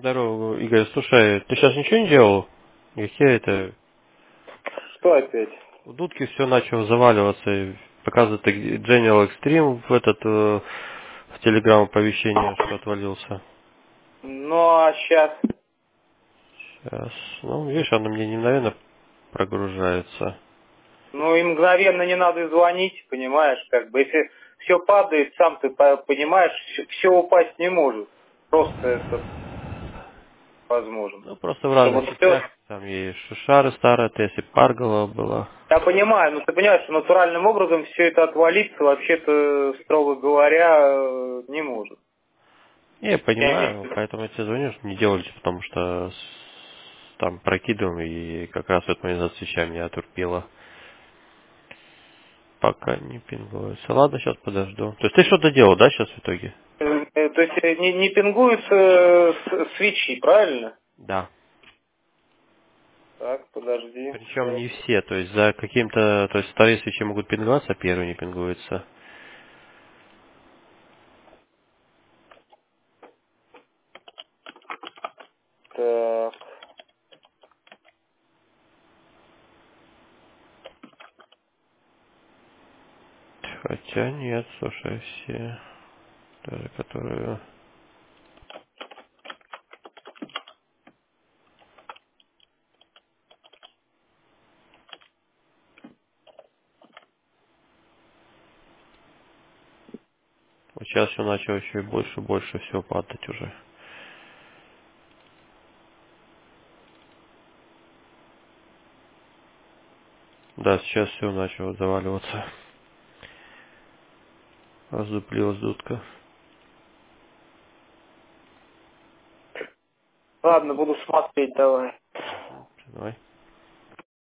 Здорово, Игорь. Слушай, ты сейчас ничего не делал? Какие это? Что опять? У Дудки все начало заваливаться. И показывает General Extreme в Telegram оповещение, что отвалился. Ну а сейчас, Сейчас. Ну, видишь, оно мне не мгновенно прогружается. ну и мгновенно не надо звонить, понимаешь, как бы, если все падает, сам ты понимаешь, все упасть не может. Просто это возможно. Ну, просто в Что разных вот сетях. все, Там и Шушары старая, Тесси Паргала была. я понимаю, но ты понимаешь, что натуральным образом все это отвалиться, вообще-то, строго говоря, не может. Я Я имею в понимаю, виду. поэтому я тебе звоню, что не делайте, потому что там прокидываем, и как раз в этот момент засвеча меня отурпило. Пока не пингуется. Ладно, сейчас подожду. То есть ты что-то делал, да, сейчас в итоге? То есть не пингуются свечи, правильно? Да. Так, подожди. Причем не все, то есть за каким-то, то есть старые свечи могут пинговаться, а первые не пингуются. Так. Хотя нет, слушай, все, даже которые... Вот сейчас все начало еще и больше всего падать уже. Да, сейчас все начало заваливаться. Раздуплилась дудка. Ладно, буду смотреть, давай. Давай.